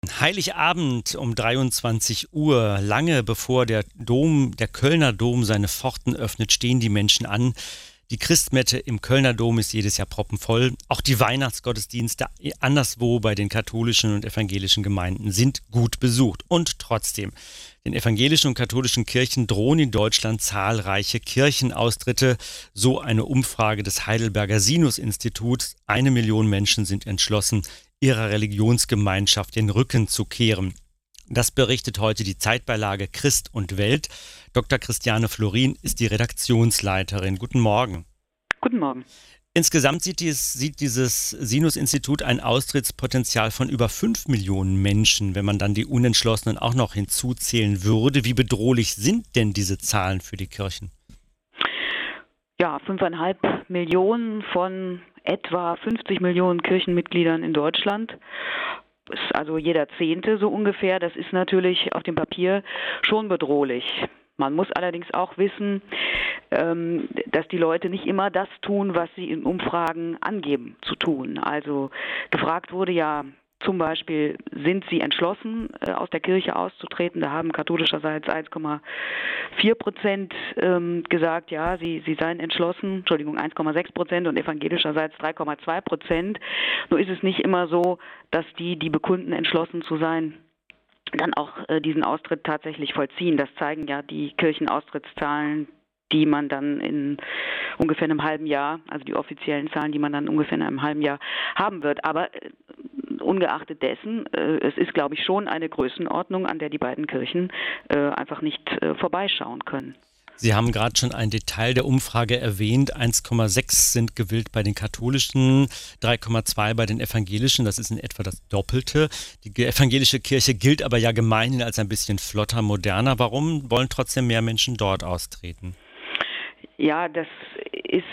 Heiligabend um 23 Uhr, lange bevor der Kölner Dom seine Pforten öffnet, stehen die Menschen an. Die Christmette im Kölner Dom ist jedes Jahr proppenvoll. Auch die Weihnachtsgottesdienste anderswo bei den katholischen und evangelischen Gemeinden sind gut besucht. Und trotzdem, den evangelischen und katholischen Kirchen drohen in Deutschland zahlreiche Kirchenaustritte. So eine Umfrage des Heidelberger Sinus-Instituts. 1 Million Menschen sind entschlossen, ihrer Religionsgemeinschaft den Rücken zu kehren. Das berichtet heute die Zeitbeilage Christ und Welt. Dr. Christiane Florin ist die Redaktionsleiterin. Guten Morgen. Guten Morgen. Insgesamt sieht dieses Sinus-Institut ein Austrittspotenzial von über 5 Millionen Menschen, wenn man dann die Unentschlossenen auch noch hinzuzählen würde. Wie bedrohlich sind denn diese Zahlen für die Kirchen? Ja, 5,5 Millionen von etwa 50 Millionen Kirchenmitgliedern in Deutschland. Ist also jeder Zehnte so ungefähr. Das ist natürlich auf dem Papier schon bedrohlich. Man muss allerdings auch wissen, dass die Leute nicht immer das tun, was sie in Umfragen angeben zu tun. Also gefragt wurde ja zum Beispiel, sind sie entschlossen, aus der Kirche auszutreten? Da haben katholischerseits 1,4% gesagt, ja, sie seien entschlossen, 1,6% und evangelischerseits 3,2%. Nur ist es nicht immer so, dass die bekunden, entschlossen zu sein, dann auch diesen Austritt tatsächlich vollziehen. Das zeigen ja die Kirchenaustrittszahlen, die man dann in ungefähr einem halben Jahr, also die offiziellen Zahlen, die man dann ungefähr in einem halben Jahr haben wird. Aber ungeachtet dessen, es ist, glaube ich, schon eine Größenordnung, an der die beiden Kirchen einfach nicht vorbeischauen können. Sie haben gerade schon ein Detail der Umfrage erwähnt. 1,6 sind gewählt bei den katholischen, 3,2 bei den evangelischen. Das ist in etwa das Doppelte. Die evangelische Kirche gilt aber ja gemeinhin als ein bisschen flotter, moderner. Warum wollen trotzdem mehr Menschen dort austreten? Ja, das ist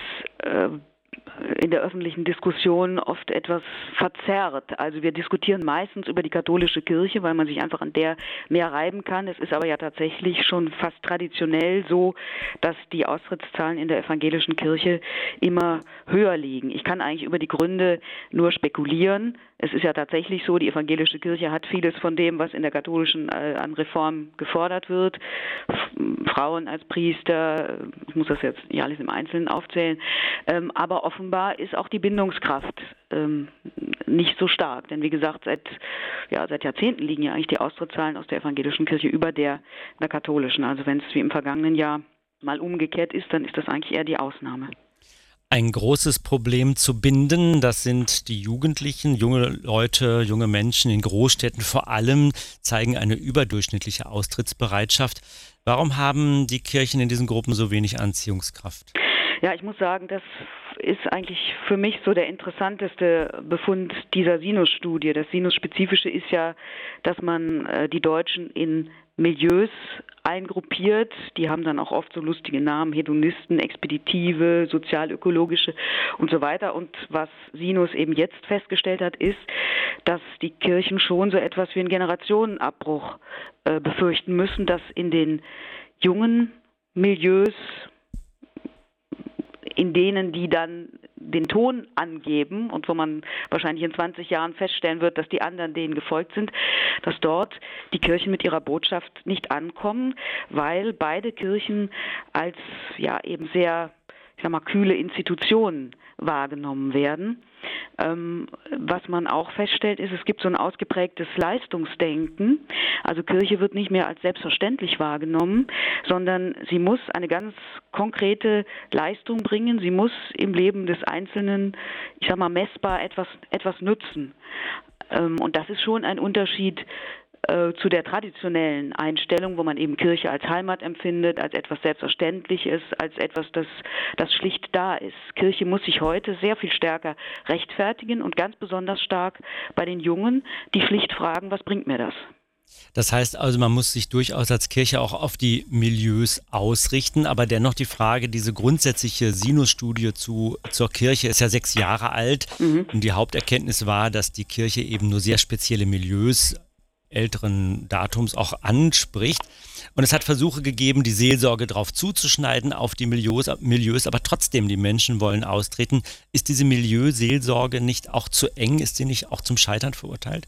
in der öffentlichen Diskussion oft etwas verzerrt. Also wir diskutieren meistens über die katholische Kirche, weil man sich einfach an der mehr reiben kann. Es ist aber ja tatsächlich schon fast traditionell so, dass die Austrittszahlen in der evangelischen Kirche immer höher liegen. Ich kann eigentlich über die Gründe nur spekulieren. Es ist ja tatsächlich so, die evangelische Kirche hat vieles von dem, was in der katholischen an Reform gefordert wird. Frauen als Priester, ich muss das jetzt nicht alles im Einzelnen aufzählen, aber offenbar ist auch die Bindungskraft nicht so stark. Denn wie gesagt, seit Jahrzehnten liegen ja eigentlich die Austrittszahlen aus der evangelischen Kirche über der katholischen. Also wenn es wie im vergangenen Jahr mal umgekehrt ist, dann ist das eigentlich eher die Ausnahme. Ein großes Problem zu binden, das sind die Jugendlichen, junge Leute, junge Menschen in Großstädten vor allem, zeigen eine überdurchschnittliche Austrittsbereitschaft. Warum haben die Kirchen in diesen Gruppen so wenig Anziehungskraft? Ja, ich muss sagen, das ist eigentlich für mich so der interessanteste Befund dieser Sinus-Studie. Das Sinus-Spezifische ist ja, dass man die Deutschen in Milieus eingruppiert. Die haben dann auch oft so lustige Namen, Hedonisten, Expeditive, sozialökologische und so weiter. Und was Sinus eben jetzt festgestellt hat, ist, dass die Kirchen schon so etwas wie einen Generationenabbruch befürchten müssen, dass in den jungen Milieus, in denen die dann den Ton angeben und wo man wahrscheinlich in 20 Jahren feststellen wird, dass die anderen denen gefolgt sind, dass dort die Kirchen mit ihrer Botschaft nicht ankommen, weil beide Kirchen als eben sehr, kühle Institutionen wahrgenommen werden. Was man auch feststellt, ist, es gibt so ein ausgeprägtes Leistungsdenken. Also Kirche wird nicht mehr als selbstverständlich wahrgenommen, sondern sie muss eine ganz konkrete Leistung bringen. Sie muss im Leben des Einzelnen, messbar etwas nützen. Und das ist schon ein Unterschied zu der traditionellen Einstellung, wo man eben Kirche als Heimat empfindet, als etwas Selbstverständliches, als etwas, das schlicht da ist. Kirche muss sich heute sehr viel stärker rechtfertigen und ganz besonders stark bei den Jungen, die schlicht fragen, was bringt mir das? Das heißt also, man muss sich durchaus als Kirche auch auf die Milieus ausrichten, aber dennoch die Frage, diese grundsätzliche Sinus-Studie zur Kirche ist ja 6 Jahre alt und die Haupterkenntnis war, dass die Kirche eben nur sehr spezielle Milieus älteren Datums auch anspricht. Und es hat Versuche gegeben, die Seelsorge drauf zuzuschneiden, auf die Milieus, aber trotzdem die Menschen wollen austreten. Ist diese Milieuseelsorge nicht auch zu eng? Ist sie nicht auch zum Scheitern verurteilt?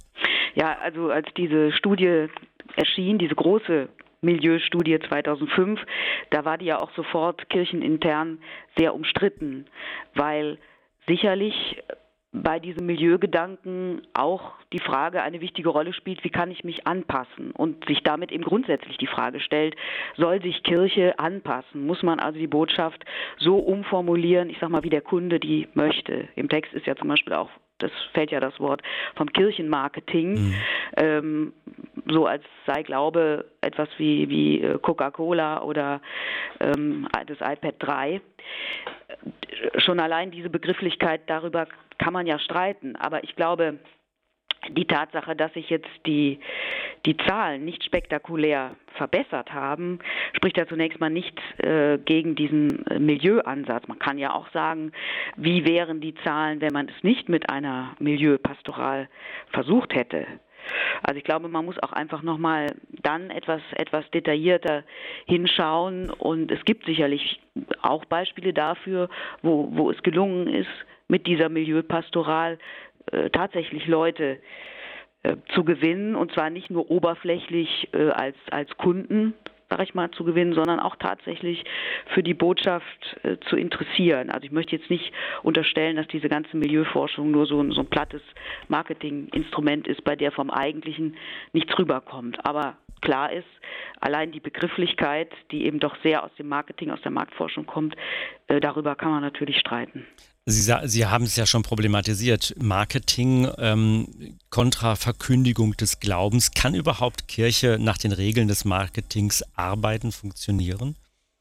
Ja, also als diese Studie erschien, diese große Milieustudie 2005, da war die ja auch sofort kirchenintern sehr umstritten, weil sicherlich bei diesem Milieugedanken auch die Frage eine wichtige Rolle spielt, wie kann ich mich anpassen, und sich damit eben grundsätzlich die Frage stellt, soll sich Kirche anpassen? Muss man also die Botschaft so umformulieren, ich sag mal, wie der Kunde die möchte? Im Text ist ja zum Beispiel auch, das fällt ja das Wort vom Kirchenmarketing, so als sei Glaube etwas wie Coca-Cola oder das iPad 3. Schon allein diese Begrifflichkeit, darüber kann man ja streiten, aber ich glaube, die Tatsache, dass sich jetzt die Zahlen nicht spektakulär verbessert haben, spricht ja zunächst mal nicht gegen diesen Milieuansatz. Man kann ja auch sagen, wie wären die Zahlen, wenn man es nicht mit einer Milieupastoral versucht hätte. Also ich glaube, man muss auch einfach nochmal dann etwas detaillierter hinschauen, und es gibt sicherlich auch Beispiele dafür, wo es gelungen ist, mit dieser Milieupastoral tatsächlich Leute zu gewinnen, und zwar nicht nur oberflächlich als Kunden, sag ich mal, zu gewinnen, sondern auch tatsächlich für die Botschaft zu interessieren. Also ich möchte jetzt nicht unterstellen, dass diese ganze Milieuforschung nur so ein plattes Marketinginstrument ist, bei der vom Eigentlichen nichts rüberkommt. Aber klar ist, allein die Begrifflichkeit, die eben doch sehr aus dem Marketing, aus der Marktforschung kommt, darüber kann man natürlich streiten. Sie haben es ja schon problematisiert. Marketing kontra Verkündigung des Glaubens. Kann überhaupt Kirche nach den Regeln des Marketings arbeiten, funktionieren?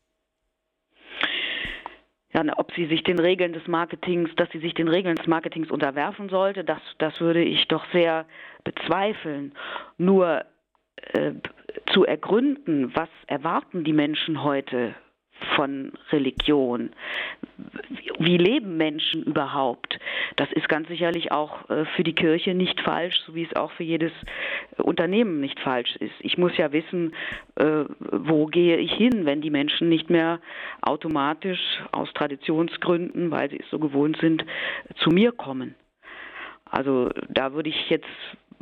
Ja, ob sie sich den Regeln des Marketings, dass sie sich den Regeln des Marketings unterwerfen sollte, das würde ich doch sehr bezweifeln. Nur zu ergründen, was erwarten die Menschen heute von Religion, wie leben Menschen überhaupt, das ist ganz sicherlich auch für die Kirche nicht falsch, so wie es auch für jedes Unternehmen nicht falsch ist. Ich muss ja wissen, wo gehe ich hin, wenn die Menschen nicht mehr automatisch aus Traditionsgründen, weil sie es so gewohnt sind, zu mir kommen. Also da würde ich jetzt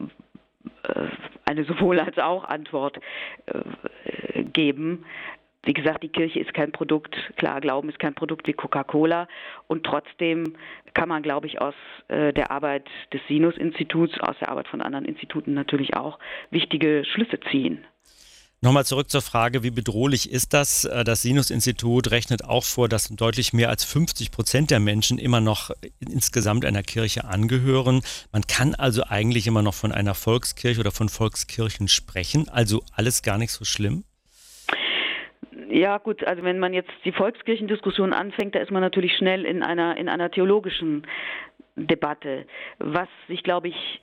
eine sowohl als auch Antwort geben. Wie gesagt, die Kirche ist kein Produkt, klar, Glauben ist kein Produkt wie Coca-Cola, und trotzdem kann man, glaube ich, aus der Arbeit des Sinus-Instituts, aus der Arbeit von anderen Instituten natürlich auch wichtige Schlüsse ziehen. Nochmal zurück zur Frage, wie bedrohlich ist das? Das Sinus-Institut rechnet auch vor, dass deutlich mehr als 50% der Menschen immer noch insgesamt einer Kirche angehören. Man kann also eigentlich immer noch von einer Volkskirche oder von Volkskirchen sprechen, also alles gar nicht so schlimm? Ja gut, also wenn man jetzt die Volkskirchendiskussion anfängt, da ist man natürlich schnell in einer theologischen Debatte. Was sich, glaube ich,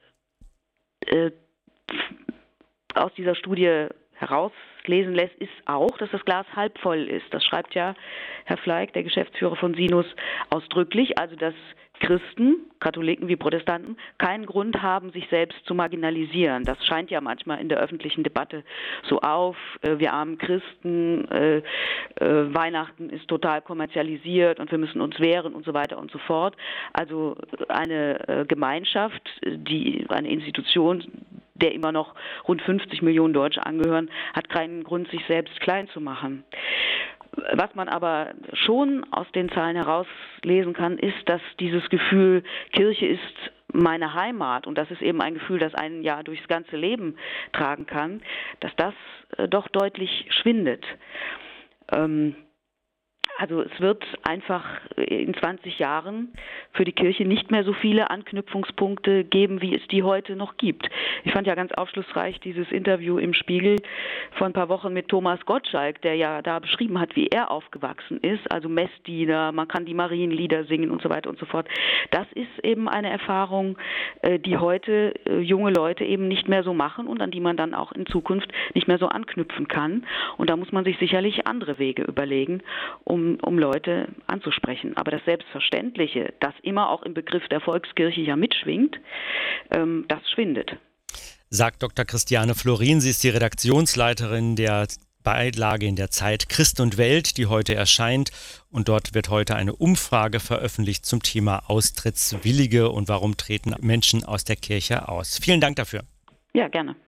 aus dieser Studie herauslesen lässt, ist auch, dass das Glas halb voll ist. Das schreibt ja Herr Fleig, der Geschäftsführer von Sinus, ausdrücklich. Also dass Christen, Katholiken wie Protestanten, keinen Grund haben, sich selbst zu marginalisieren. Das scheint ja manchmal in der öffentlichen Debatte so auf. Wir armen Christen, Weihnachten ist total kommerzialisiert und wir müssen uns wehren und so weiter und so fort. Also eine Gemeinschaft, eine Institution, der immer noch rund 50 Millionen Deutsche angehören, hat keinen Grund, sich selbst klein zu machen. Was man aber schon aus den Zahlen herauslesen kann, ist, dass dieses Gefühl, Kirche ist meine Heimat, und das ist eben ein Gefühl, das einen ja durchs ganze Leben tragen kann, dass das doch deutlich schwindet. Also es wird einfach in 20 Jahren für die Kirche nicht mehr so viele Anknüpfungspunkte geben, wie es die heute noch gibt. Ich fand ja ganz aufschlussreich dieses Interview im Spiegel vor ein paar Wochen mit Thomas Gottschalk, der ja da beschrieben hat, wie er aufgewachsen ist, also Messdiener, man kann die Marienlieder singen und so weiter und so fort. Das ist eben eine Erfahrung, die heute junge Leute eben nicht mehr so machen und an die man dann auch in Zukunft nicht mehr so anknüpfen kann. Und da muss man sich sicherlich andere Wege überlegen, um Leute anzusprechen. Aber das Selbstverständliche, das immer auch im Begriff der Volkskirche ja mitschwingt, das schwindet. Sagt Dr. Christiane Florin. Sie ist die Redaktionsleiterin der Beilage in der Zeit Christ und Welt, die heute erscheint. Und dort wird heute eine Umfrage veröffentlicht zum Thema Austrittswillige und warum treten Menschen aus der Kirche aus. Vielen Dank dafür. Ja, gerne.